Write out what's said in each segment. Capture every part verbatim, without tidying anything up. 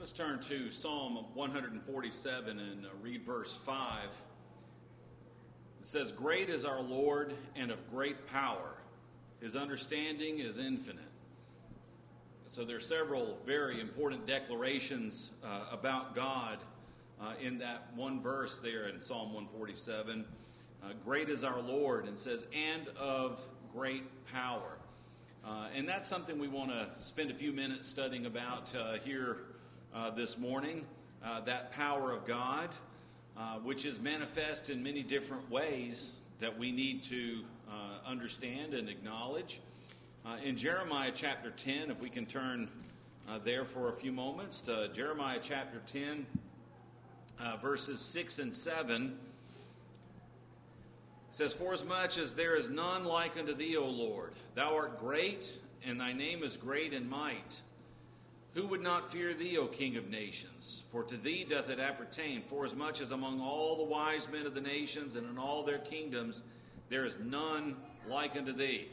Let's turn to Psalm one forty-seven and uh, read verse five. It says, "Great is our Lord and of great power. His understanding is infinite." So there are several very important declarations uh, about God uh, in that one verse there in Psalm one forty-seven. Uh, great is our Lord, and says, and of great power. Uh, and that's something we want to spend a few minutes studying about uh, here uh, this morning, uh, that power of God, uh, which is manifest in many different ways that we need to uh, understand and acknowledge. Uh, in Jeremiah chapter ten, if we can turn uh, there for a few moments, to Jeremiah chapter ten, uh, verses six and seven, says, "Forasmuch as there is none like unto thee, O Lord, thou art great, and thy name is great in might. Who would not fear thee, O King of nations? For to thee doth it appertain, forasmuch as among all the wise men of the nations and in all their kingdoms there is none like unto thee."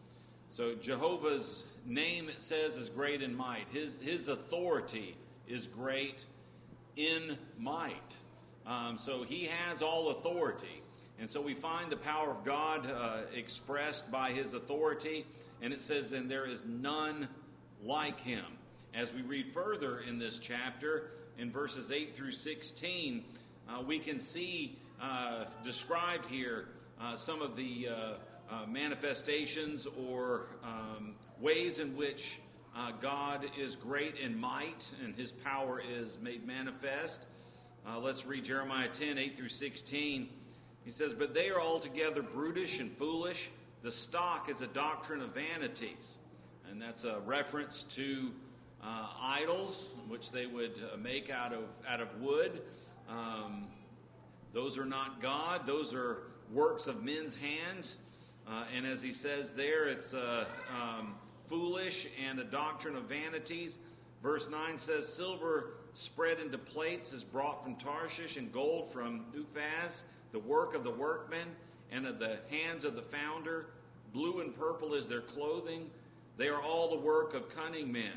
So Jehovah's name, it says, is great in might. His, his authority is great in might. Um, so he has all authority. And so we find the power of God uh, expressed by his authority. And it says, and there is none like him. As we read further in this chapter, in verses eight through sixteen, uh, we can see uh, described here uh, some of the uh, uh, manifestations or um, ways in which uh, God is great in might and his power is made manifest. Uh, let's read Jeremiah ten, eight through sixteen. He says, "But they are altogether brutish and foolish. The stock is a doctrine of vanities." And that's a reference to uh, idols, which they would uh, make out of out of wood. Um, those are not God. Those are works of men's hands. Uh, and as he says there, it's uh, um, foolish and a doctrine of vanities. Verse nine says, "Silver spread into plates is brought from Tarshish, and gold from Uphaz, the work of the workmen and of the hands of the founder. Blue and purple is their clothing. They are all the work of cunning men."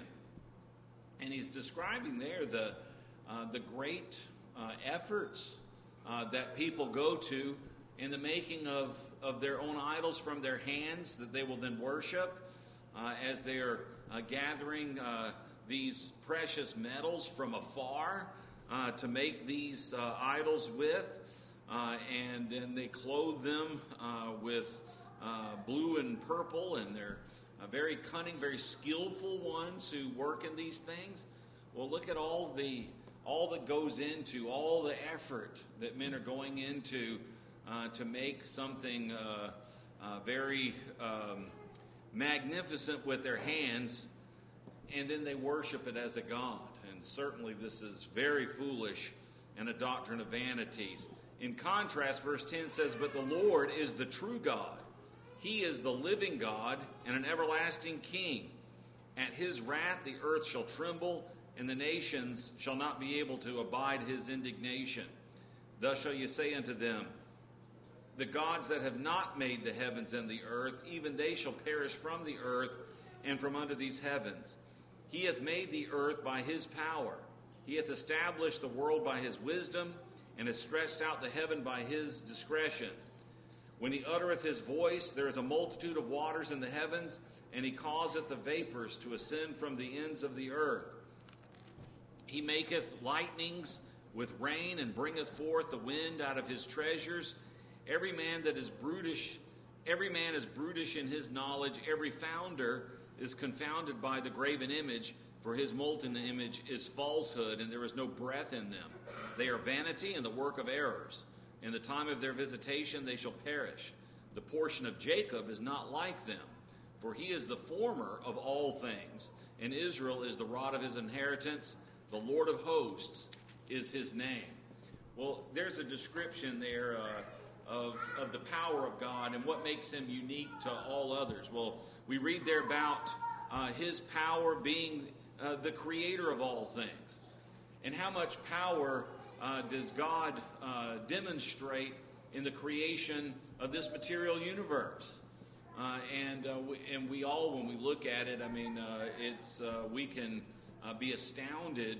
And he's describing there the uh, the great uh, efforts uh, that people go to in the making of, of their own idols from their hands that they will then worship uh, as they are uh, gathering uh, these precious metals from afar uh, to make these uh, idols with. Uh, and then they clothe them uh, with uh, blue and purple, and they're uh, very cunning, very skillful ones who work in these things. Well, look at all the all that goes into, all the effort that men are going into uh, to make something uh, uh, very um, magnificent with their hands, and then they worship it as a god. And certainly this is very foolish and a doctrine of vanities. In contrast, verse ten says, "But the Lord is the true God. He is the living God and an everlasting King. At his wrath the earth shall tremble, and the nations shall not be able to abide his indignation. Thus shall you say unto them, the gods that have not made the heavens and the earth, even they shall perish from the earth and from under these heavens. He hath made the earth by his power. He hath established the world by his wisdom, and hath stretched out the heaven by his discretion. When he uttereth his voice, there is a multitude of waters in the heavens, and he causeth the vapors to ascend from the ends of the earth. He maketh lightnings with rain, and bringeth forth the wind out of his treasures. Every man that is brutish, every man is brutish in his knowledge. Every founder is confounded by the graven image, for his molten image is falsehood, and there is no breath in them. They are vanity and the work of errors. In the time of their visitation they shall perish. The portion of Jacob is not like them, for he is the former of all things, and Israel is the rod of his inheritance. The Lord of hosts is his name." Well, there's a description there uh, of, of the power of God and what makes him unique to all others. Well, we read there about uh, his power being uh, the creator of all things. And how much power uh, does God uh, demonstrate in the creation of this material universe? Uh, and uh, we, and we all, when we look at it, I mean, uh, it's uh, we can uh, be astounded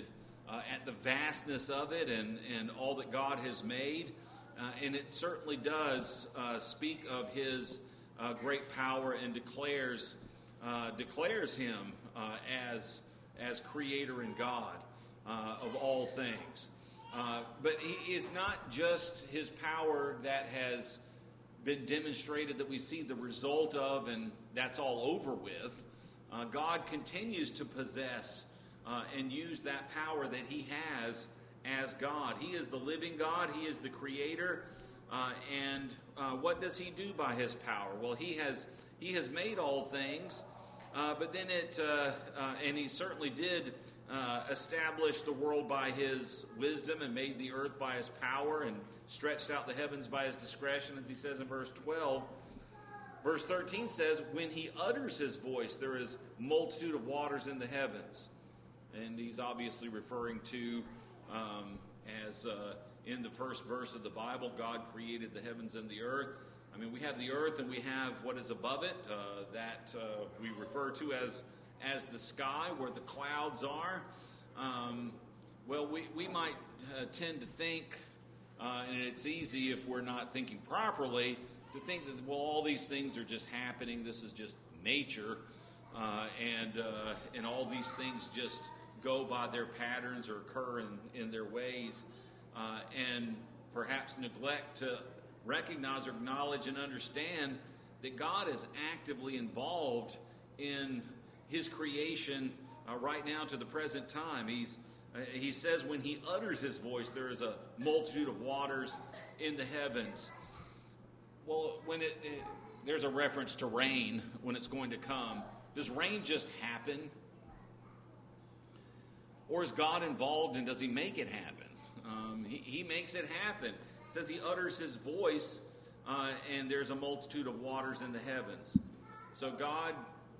uh, at the vastness of it and, and all that God has made. Uh, and it certainly does uh, speak of his uh, great power and declares uh, declares him uh, as as creator and God uh, of all things. Uh, but he is not just his power that has been demonstrated that we see the result of and that's all over with. Uh, God continues to possess uh, and use that power that he has as God. He is the living God. He is the creator. Uh, and uh, what does he do by his power? Well, he has he has made all things, uh, but then it, uh, uh, and he certainly did uh, establish the world by his wisdom and made the earth by his power and stretched out the heavens by his discretion, as he says in verse twelve. Verse thirteen says, when he utters his voice, there is multitude of waters in the heavens. And he's obviously referring to, um, as uh, in the first verse of the Bible, God created the heavens and the earth. I mean, we have the earth and we have what is above it, uh, that uh, we refer to as as the sky, where the clouds are. Um, well, we, we might uh, tend to think, uh, and it's easy if we're not thinking properly, to think that, well, all these things are just happening. This is just nature, uh, and uh, and all these things just go by their patterns or occur in, in their ways, uh, and perhaps neglect to recognize or acknowledge and understand that God is actively involved in his creation uh, right now to the present time. He's uh, he says when he utters his voice, there is a multitude of waters in the heavens. Well, when it, it there's a reference to rain when it's going to come. Does rain just happen? Or is God involved and does he make it happen? Um, he, he makes it happen. It says he utters his voice uh, and there's a multitude of waters in the heavens. So God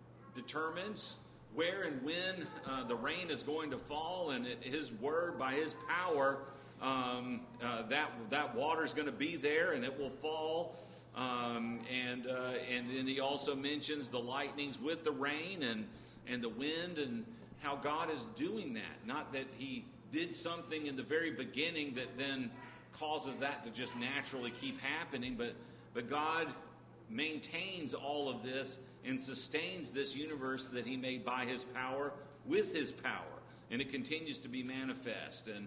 determines where and when uh, the rain is going to fall, and it, his word, by his power, um, uh, that that water is going to be there and it will fall. Um, and uh, and then he also mentions the lightnings with the rain and and the wind, and how God is doing that. Not that he did something in the very beginning that then causes that to just naturally keep happening, but but God maintains all of this and sustains this universe that he made by his power with his power, and it continues to be manifest. And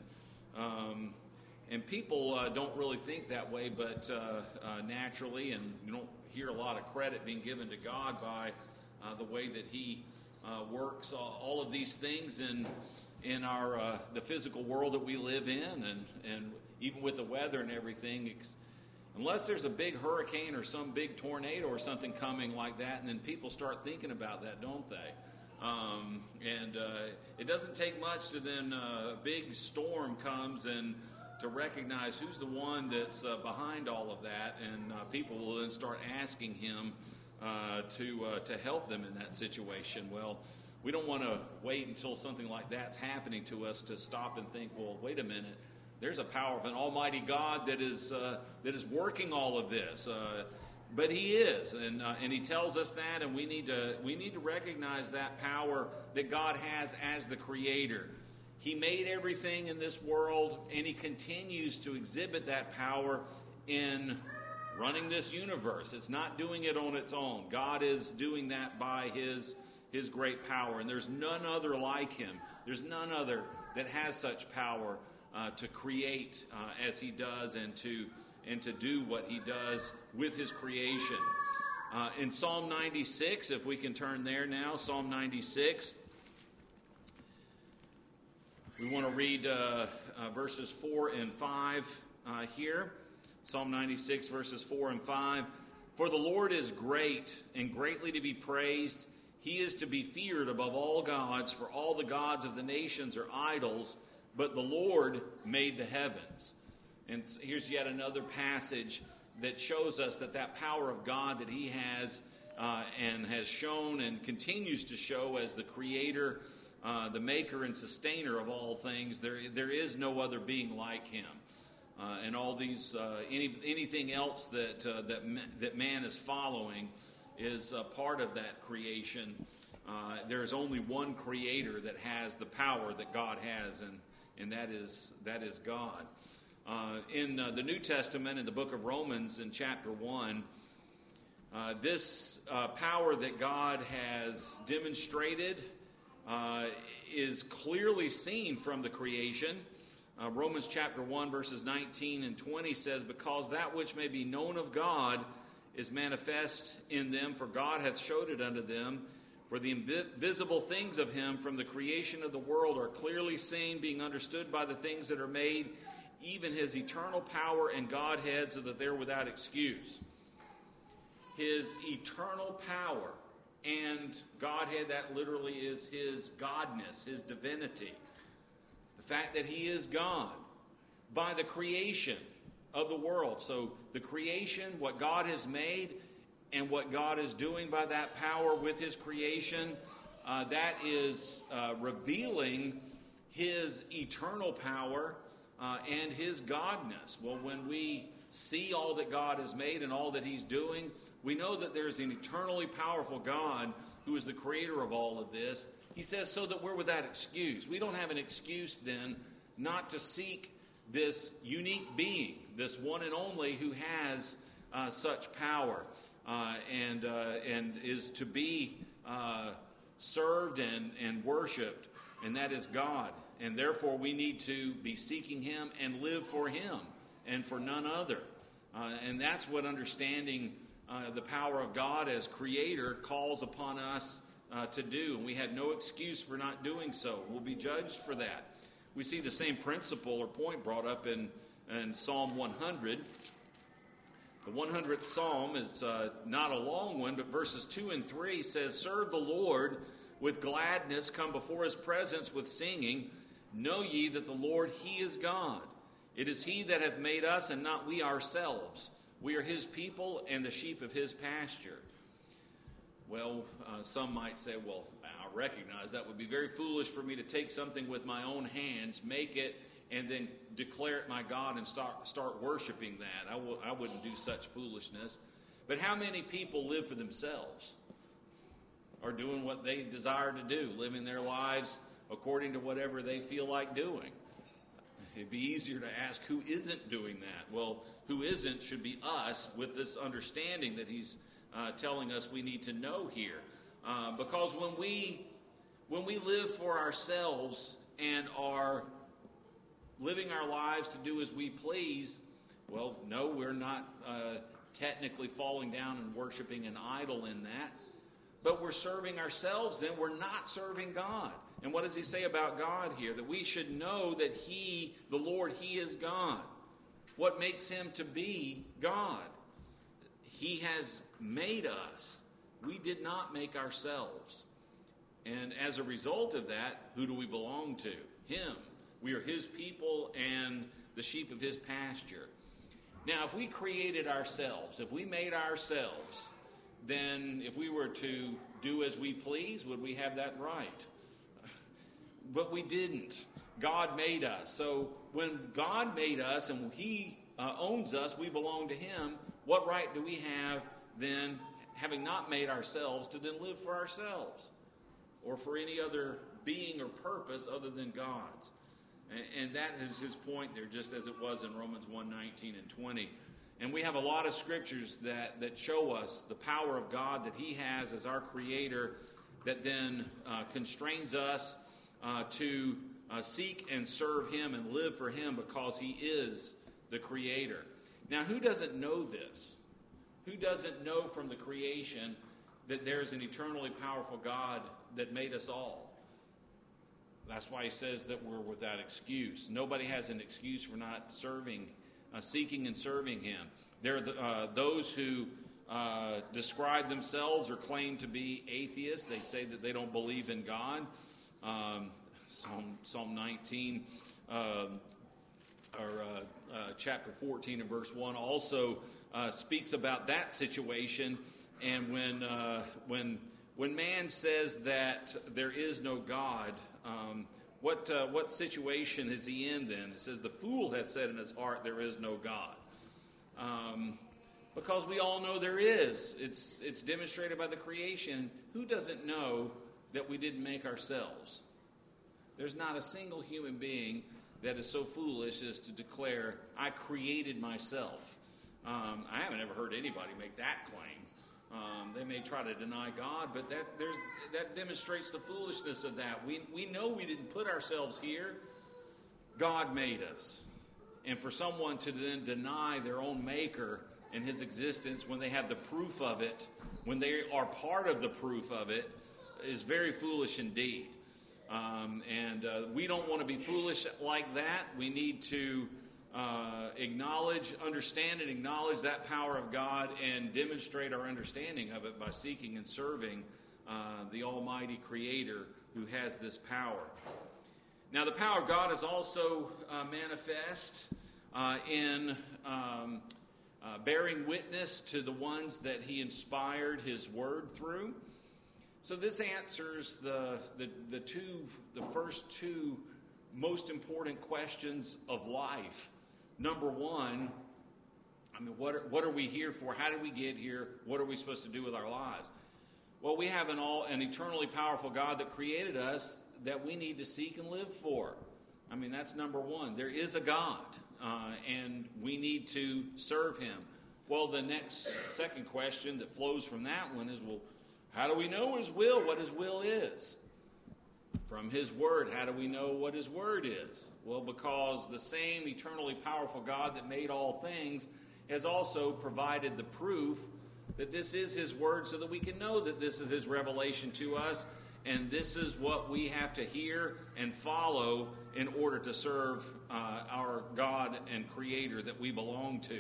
um, and people uh, don't really think that way, but uh, uh, naturally, and you don't hear a lot of credit being given to God by uh, the way that he uh, works all, all of these things in in our uh, the physical world that we live in, and and even with the weather and everything. It's, Unless there's a big hurricane or some big tornado or something coming like that, and then people start thinking about that, don't they? Um, and uh, it doesn't take much to then uh, a big storm comes and to recognize who's the one that's uh, behind all of that, and uh, people will then start asking him uh, to uh, to help them in that situation. Well, we don't want to wait until something like that's happening to us to stop and think, well, wait a minute. There's a power of an almighty God that is uh, that is working all of this, uh, but He is, and uh, and He tells us that, and we need to we need to recognize that power that God has as the Creator. He made everything in this world, and He continues to exhibit that power in running this universe. It's not doing it on its own. God is doing that by His His great power, and there's none other like Him. There's none other that has such power. Uh, to create uh, as He does, and to and to do what He does with His creation. Uh, in Psalm ninety-six, if we can turn there now, Psalm ninety-six, we want to read uh, uh, verses four and five uh, here. Psalm ninety-six, verses four and five. For the Lord is great and greatly to be praised. He is to be feared above all gods, for all the gods of the nations are idols, but the Lord made the heavens. And here's yet another passage that shows us that that power of God that He has uh, and has shown and continues to show as the Creator, uh, the Maker and Sustainer of all things. There, there is no other being like Him. Uh, and all these, uh, any, anything else that uh, that that man is following is a part of that creation. Uh, there is only one Creator that has the power that God has, and and that is that is God. Uh, in uh, the New Testament, in the book of Romans, in chapter one, uh, this uh, power that God has demonstrated uh, is clearly seen from the creation. Uh, Romans chapter one, verses nineteen and twenty says, "Because that which may be known of God is manifest in them, for God hath showed it unto them. For the invisible things of him from the creation of the world are clearly seen, being understood by the things that are made, even his eternal power and Godhead, so that they're without excuse." His eternal power and Godhead, that literally is his godness, his divinity. The fact that he is God by the creation of the world. So the creation, what God has made, and what God is doing by that power with his creation, uh, that is uh, revealing his eternal power uh, and his godness. Well, when we see all that God has made and all that he's doing, we know that there's an eternally powerful God who is the creator of all of this. He says so that we're without excuse. We don't have an excuse then not to seek this unique being, this one and only who has uh, such power uh, and uh, and is to be uh, served and, and worshipped, and that is God. And therefore we need to be seeking him and live for him and for none other. Uh, and that's what understanding uh, the power of God as creator calls upon us uh, to do. And we had no excuse for not doing so. We'll be judged for that. We see the same principle or point brought up in, in Psalm one hundred. The one hundredth Psalm is uh, not a long one, but verses two and three says, "Serve the Lord with gladness, come before his presence with singing. Know ye that the Lord, he is God. It is he that hath made us, and not we ourselves. We are his people and the sheep of his pasture." Well, uh, some might say, well, I recognize that would be very foolish for me to take something with my own hands, make it, and then declare it my God and start start worshiping that. I w- I wouldn't do such foolishness. But how many people live for themselves? Are doing what they desire to do, living their lives according to whatever they feel like doing? It'd be easier to ask who isn't doing that. Well, who isn't should be us, with this understanding that he's uh, telling us we need to know here. Uh, because when we when we live for ourselves and are living our lives to do as we please, well, no, we're not uh, technically falling down and worshiping an idol in that. But we're serving ourselves, then we're not serving God. And what does he say about God here? That we should know that he, the Lord, he is God. What makes him to be God? He has made us. We did not make ourselves. And as a result of that, who do we belong to? Him. We are his people and the sheep of his pasture. Now, if we created ourselves, if we made ourselves, then if we were to do as we please, would we have that right? But we didn't. God made us. So when God made us and he uh, owns us, we belong to him. What right do we have then, having not made ourselves, to then live for ourselves or for any other being or purpose other than God's? And, and that is his point there, just as it was in Romans one, nineteen and twenty. And we have a lot of scriptures that, that show us the power of God that he has as our creator, that then uh, constrains us uh, to uh, seek and serve him and live for him because he is the creator. Now, who doesn't know this? Who doesn't know from the creation that there's an eternally powerful God that made us all? That's why he says that we're without excuse. Nobody has an excuse for not serving Uh, seeking and serving him. There are the, uh, those who uh, describe themselves or claim to be atheists. They say that they don't believe in God. Um, Psalm, Psalm nineteen, uh, or uh, uh, chapter fourteen and verse one also uh, speaks about that situation. And when uh, when when man says that there is no God, um, What uh, what situation is he in then? It says, the fool hath said in his heart, there is no God. Um, because we all know there is. It's it's demonstrated by the creation. Who doesn't know that we didn't make ourselves? There's not a single human being that is so foolish as to declare, I created myself. Um, I haven't ever heard anybody make that claim. Um, they may try to deny God, but that there's, that demonstrates the foolishness of that. We, we know we didn't put ourselves here. God made us. And for someone to then deny their own maker and his existence when they have the proof of it, when they are part of the proof of it, is very foolish indeed. Um, and uh, we don't want to be foolish like that. We need to uh, acknowledge, understand and acknowledge that power of God and demonstrate our understanding of it by seeking and serving uh, the Almighty Creator who has this power. Now, the power of God is also uh, manifest uh, in um, uh, bearing witness to the ones that he inspired his word through. So this answers the, the the two the first two most important questions of life. Number one, I mean, what are, what are we here for? How did we get here? What are we supposed to do with our lives? Well, we have an all an eternally powerful God that created us that we need to seek and live for. I mean, that's number one. There is a God, uh, and we need to serve him. Well, the next second question that flows from that one is, well, how do we know his will, what his will is? From his word, how do we know what his word is? Well, because the same eternally powerful God that made all things has also provided the proof that this is his word so that we can know that this is his revelation to us, and this is what we have to hear and follow in order to serve uh, our God and Creator that we belong to.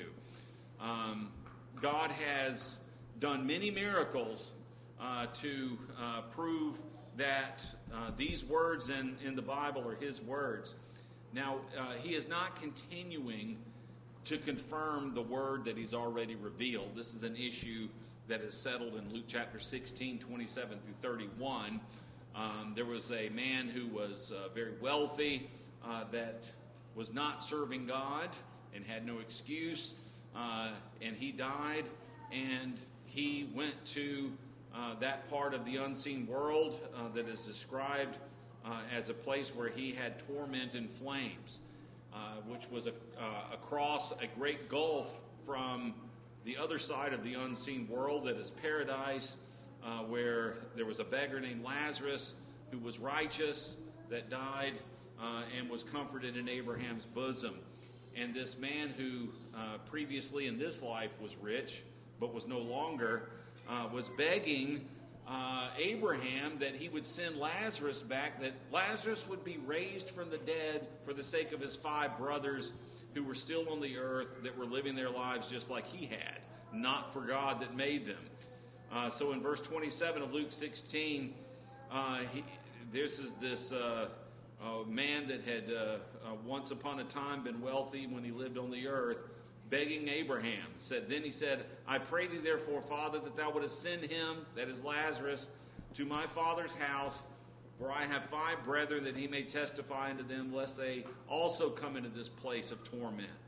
Um, God has done many miracles Uh, to uh, prove that uh, these words in, in the Bible are his words. Now, uh, he is not continuing to confirm the word that he's already revealed. This is an issue that is settled in Luke chapter sixteen, twenty-seven through thirty-one. Um, there was a man who was uh, very wealthy uh, that was not serving God and had no excuse, uh, and he died, and he went to Uh, that part of the unseen world uh, that is described uh, as a place where he had torment and flames, uh, which was a, uh, across a great gulf from the other side of the unseen world that is paradise, uh, where there was a beggar named Lazarus who was righteous that died uh, and was comforted in Abraham's bosom. And this man who uh, previously in this life was rich but was no longer Uh, was begging uh, Abraham that he would send Lazarus back, that Lazarus would be raised from the dead for the sake of his five brothers who were still on the earth, that were living their lives just like he had, not for God that made them. Uh, so in verse twenty-seven of Luke sixteen, uh, he, this is this uh, uh, man that had uh, uh, once upon a time been wealthy when he lived on the earth, begging Abraham. Said, then he said, I pray thee therefore, Father, that thou wouldest send him, that is Lazarus, to my father's house, for I have five brethren, that he may testify unto them, lest they also come into this place of torment.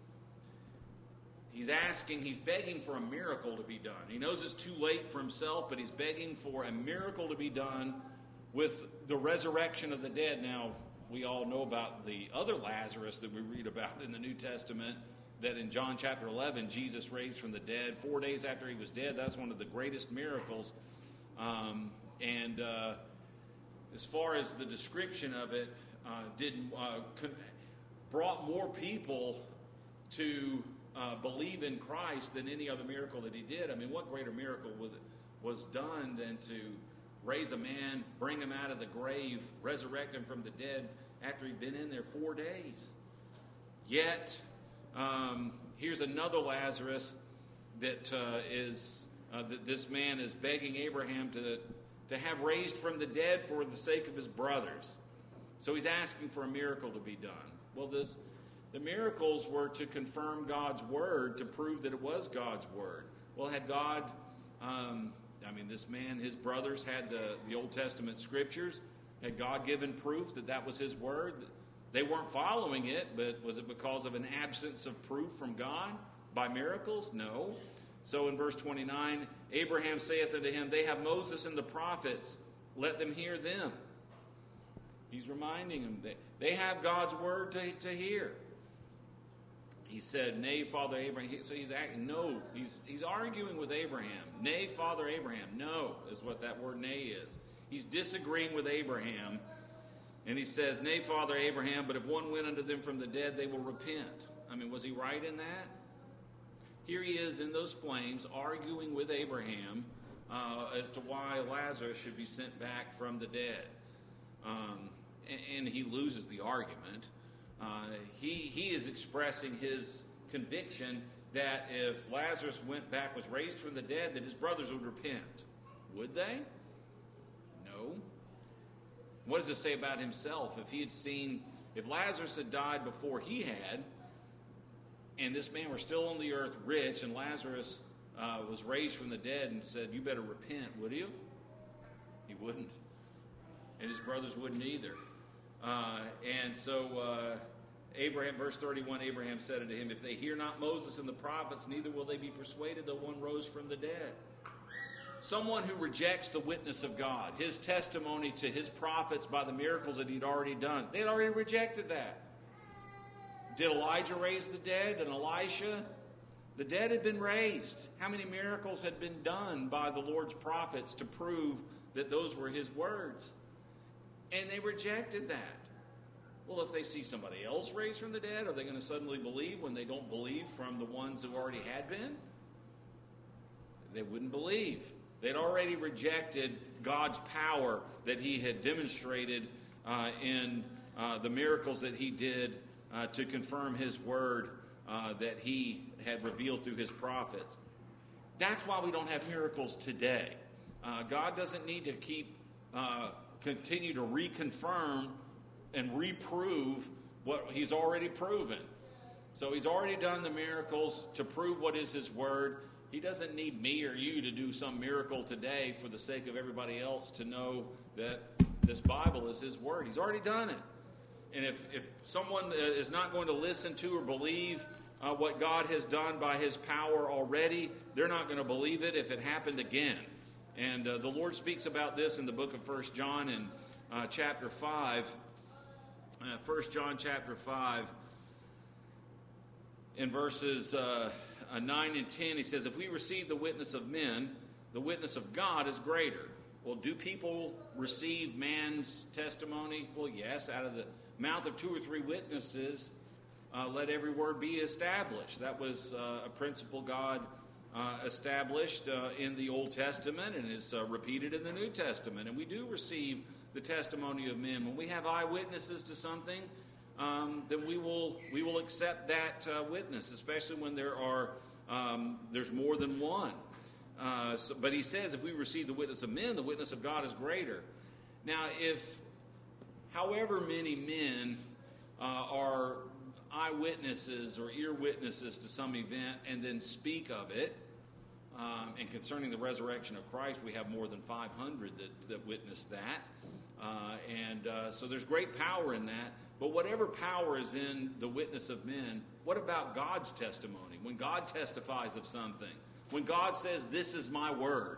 He's asking, he's begging for a miracle to be done. He knows it's too late for himself, but he's begging for a miracle to be done with the resurrection of the dead. Now, we all know about the other Lazarus that we read about in the New Testament, that in John chapter eleven, Jesus raised from the dead. Four days after he was dead, that's one of the greatest miracles. Um, and uh, as far as the description of it, uh, did uh, con- brought more people to uh, believe in Christ than any other miracle that he did. I mean, what greater miracle was, was done than to raise a man, bring him out of the grave, resurrect him from the dead after he'd been in there four days. Yet, Um, here's another Lazarus that uh, is uh, that this man is begging Abraham to to have raised from the dead for the sake of his brothers. So he's asking for a miracle to be done. Well, this the miracles were to confirm God's word, to prove that it was God's word. Well, had God, um, I mean, this man, his brothers had the, the Old Testament scriptures. Had God given proof that that was his word? They weren't following it, but was it because of an absence of proof from God by miracles? No. So in verse twenty-nine, Abraham saith unto him, they have Moses and the prophets, let them hear them. He's reminding them that they have God's word to, to hear. He said, nay, Father Abraham. So he's acting, no. He's, he's arguing with Abraham. Nay, Father Abraham. No, is what that word nay is. He's disagreeing with Abraham. And he says, nay, Father Abraham, but if one went unto them from the dead, they will repent. I mean, was he right in that? Here he is in those flames arguing with Abraham uh, as to why Lazarus should be sent back from the dead. Um, and, and he loses the argument. Uh, he, he is expressing his conviction that if Lazarus went back, was raised from the dead, that his brothers would repent. Would they? No. What does it say about himself? If he had seen, if Lazarus had died before he had, and this man were still on the earth rich, and Lazarus uh, was raised from the dead and said, you better repent, would he have? He wouldn't. And his brothers wouldn't either. Uh, and so uh, Abraham, verse thirty-one, Abraham said unto him, if they hear not Moses and the prophets, neither will they be persuaded though one rose from the dead. Someone who rejects the witness of God, his testimony to his prophets by the miracles that he'd already done. They had already rejected that. Did Elijah raise the dead and Elisha? The dead had been raised. How many miracles had been done by the Lord's prophets to prove that those were his words? And they rejected that. Well, if they see somebody else raised from the dead, are they going to suddenly believe when they don't believe from the ones who already had been? They wouldn't believe. They'd already rejected God's power that he had demonstrated uh, in uh, the miracles that he did uh, to confirm his word uh, that he had revealed through his prophets. That's why we don't have miracles today. Uh, God doesn't need to keep, uh, continue to reconfirm and reprove what he's already proven. So he's already done the miracles to prove what is his word. He doesn't need me or you to do some miracle today for the sake of everybody else to know that this Bible is his word. He's already done it. And if, if someone is not going to listen to or believe uh, what God has done by his power already, they're not going to believe it if it happened again. And uh, the Lord speaks about this in the book of First John in uh, chapter five. Uh, First John chapter five, in verses Uh, Uh, nine and ten, he says, if we receive the witness of men, the witness of God is greater. Well, do people receive man's testimony? Well, yes, out of the mouth of two or three witnesses, uh, let every word be established. That was uh, a principle God uh, established uh, in the Old Testament and is uh, repeated in the New Testament. And we do receive the testimony of men. When we have eyewitnesses to something, Um, then we will we will accept that uh, witness, especially when there are um, there's more than one. Uh, so, but he says, if we receive the witness of men, the witness of God is greater. Now, if however many men uh, are eyewitnesses or ear witnesses to some event and then speak of it, um, and concerning the resurrection of Christ, we have more than five hundred that, that witness that. Uh, and uh, so there's great power in that. But whatever power is in the witness of men, what about God's testimony? When God testifies of something, when God says, this is my word,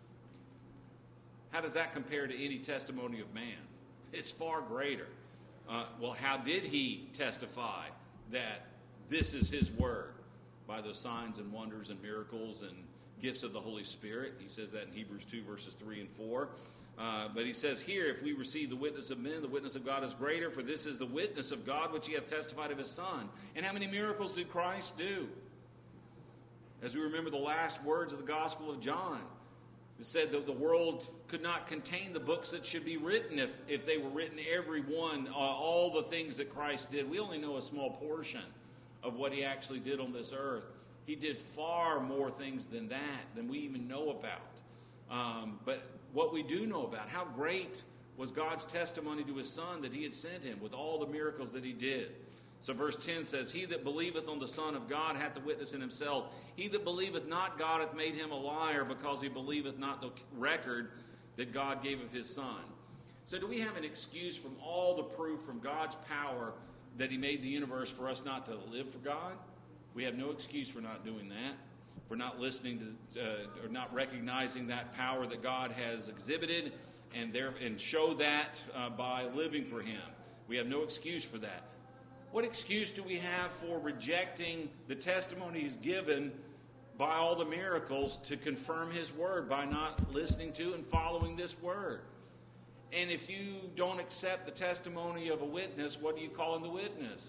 how does that compare to any testimony of man? It's far greater. Uh, well, how did he testify that this is his word? By those signs and wonders and miracles and gifts of the Holy Spirit. He says that in Hebrews two, verses three and four. Uh, but he says here, if we receive the witness of men, the witness of God is greater, for this is the witness of God which he hath testified of his Son. And how many miracles did Christ do? As we remember the last words of the Gospel of John, it said that the world could not contain the books that should be written if, if they were written, every one, uh, all the things that Christ did. We only know a small portion of what he actually did on this earth. He did far more things than that, than we even know about. Um, but what we do know about, how great was God's testimony to his Son that he had sent him with all the miracles that he did. So verse ten says, he that believeth on the Son of God hath the witness in himself. He that believeth not God hath made him a liar, because he believeth not the record that God gave of his Son. So do we have an excuse from all the proof from God's power that he made the universe for us not to live for God? We have no excuse for not doing that. for not listening to uh, or not recognizing that power that God has exhibited, and there and show that uh, by living for Him. We have no excuse for that. What excuse do we have for rejecting the testimony He's given by all the miracles to confirm His word, by not listening to and following this word? And if you don't accept the testimony of a witness, what do you call in the witness?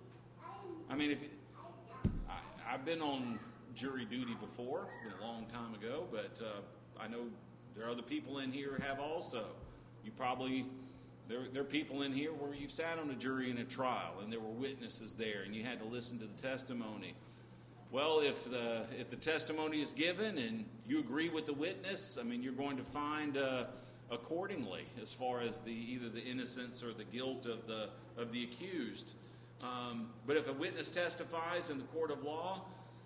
I mean, if I, I've been on jury duty before, it's been a long time ago, but uh, I know there are other people in here who have also. You probably, there, there are people in here where you've sat on a jury in a trial, and there were witnesses there, and you had to listen to the testimony. Well, if the if the testimony is given and you agree with the witness, I mean, you're going to find uh, accordingly as far as the either the innocence or the guilt of the of the accused. Um, but if a witness testifies in the court of law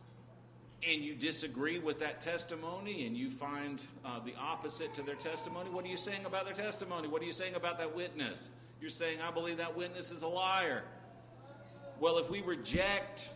and you disagree with that testimony and you find uh, the opposite to their testimony, what are you saying about their testimony? What are you saying about that witness? You're saying, I believe that witness is a liar. Well, if we reject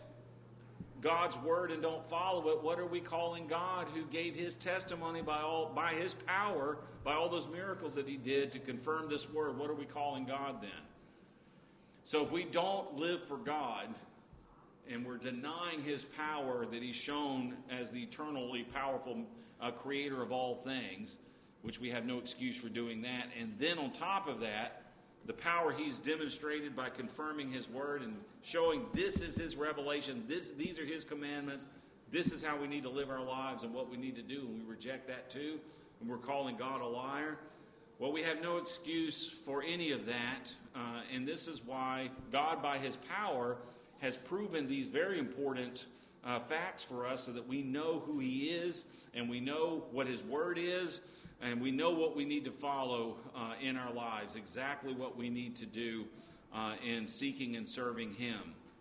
God's word and don't follow it, what are we calling God, who gave His testimony by all by His power, by all those miracles that He did to confirm this word? What are we calling God then? So if we don't live for God and we're denying His power that He's shown as the eternally powerful uh, creator of all things, which we have no excuse for doing that, and then on top of that, the power He's demonstrated by confirming His word and showing this is His revelation, this, these are His commandments, this is how we need to live our lives and what we need to do, and we reject that too, and we're calling God a liar. Well, we have no excuse for any of that, uh, and this is why God, by His power, has proven these very important uh, facts for us so that we know who He is, and we know what His word is, and we know what we need to follow uh, in our lives, exactly what we need to do uh, in seeking and serving Him.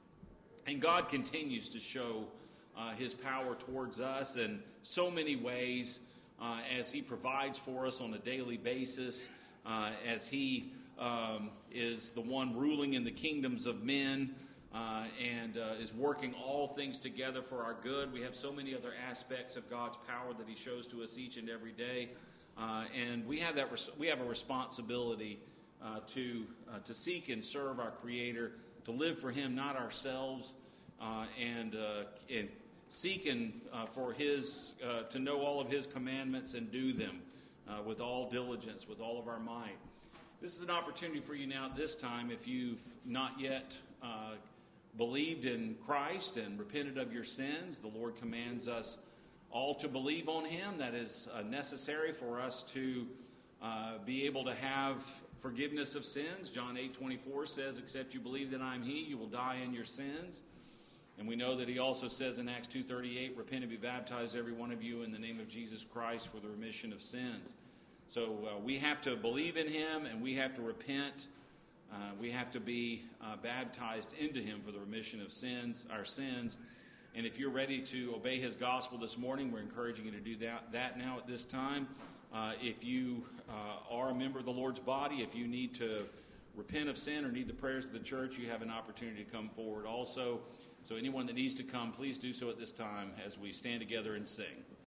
And God continues to show uh, His power towards us in so many ways uh, as He provides for us on a daily basis, uh, as He um, is the one ruling in the kingdoms of men, Uh, and uh, is working all things together for our good. We have so many other aspects of God's power that He shows to us each and every day, uh, and we have that. Res- we have a responsibility uh, to uh, to seek and serve our Creator, to live for Him, not ourselves, uh, and uh, and seeking uh, for His uh, to know all of His commandments and do them uh, with all diligence, with all of our might. This is an opportunity for you now at this time, if you've not yet Uh, believed in Christ and repented of your sins. The Lord commands us all to believe on Him. That is uh, necessary for us to uh, be able to have forgiveness of sins. John eight twenty-four says, except you believe that I am He, you will die in your sins. And we know that He also says in Acts two thirty-eight, repent and be baptized, every one of you, in the name of Jesus Christ for the remission of sins. So uh, we have to believe in Him, and we have to repent. Uh, we have to be uh, baptized into Him for the remission of sins, our sins. And if you're ready to obey His gospel this morning, we're encouraging you to do that, that now at this time. Uh, if you uh, are a member of the Lord's body, if you need to repent of sin or need the prayers of the church, you have an opportunity to come forward also. So anyone that needs to come, please do so at this time as we stand together and sing.